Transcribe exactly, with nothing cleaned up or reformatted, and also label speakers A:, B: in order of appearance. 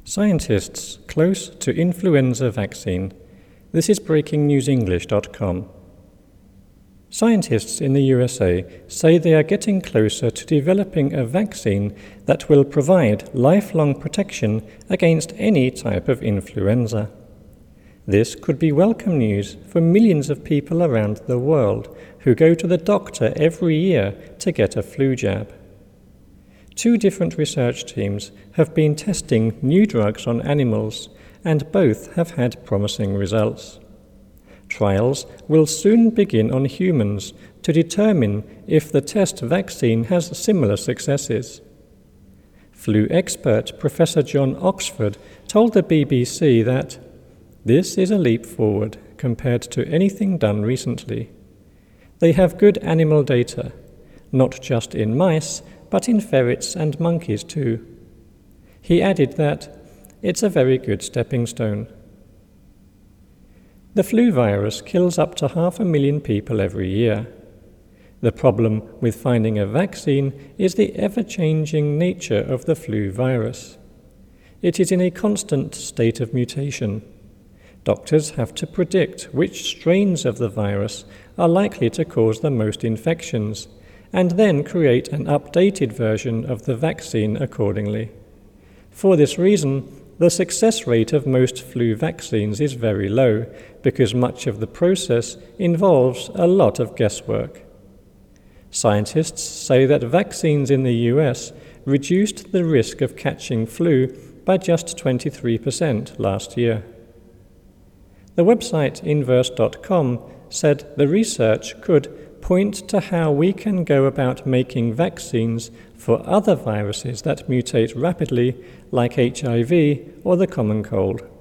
A: Scientists close to influenza vaccine. This is breaking news english dot com. Scientists in the U S A say they are getting closer to developing a vaccine that will provide lifelong protection against any type of influenza. This could be welcome news for millions of people around the world who go to the doctor every year to get a flu jab. Two different research teams have been testing new drugs on animals, and both have had promising results. Trials will soon begin on humans to determine if the test vaccine has similar successes. Flu expert Professor John Oxford told the B B C that this is a leap forward compared to anything done recently. They have good animal data, not just in mice, but in ferrets and monkeys too. He added that it's a very good stepping stone. The flu virus kills up to half a million people every year. The problem with finding a vaccine is the ever-changing nature of the flu virus. It is in a constant state of mutation. Doctors have to predict which strains of the virus are likely to cause the most infections, and then create an updated version of the vaccine accordingly. For this reason, the success rate of most flu vaccines is very low, because much of the process involves a lot of guesswork. Scientists say that vaccines in the U S reduced the risk of catching flu by just twenty-three percent last year. The website inverse dot com said the research could point to how we can go about making vaccines for other viruses that mutate rapidly, like H I V or the common cold.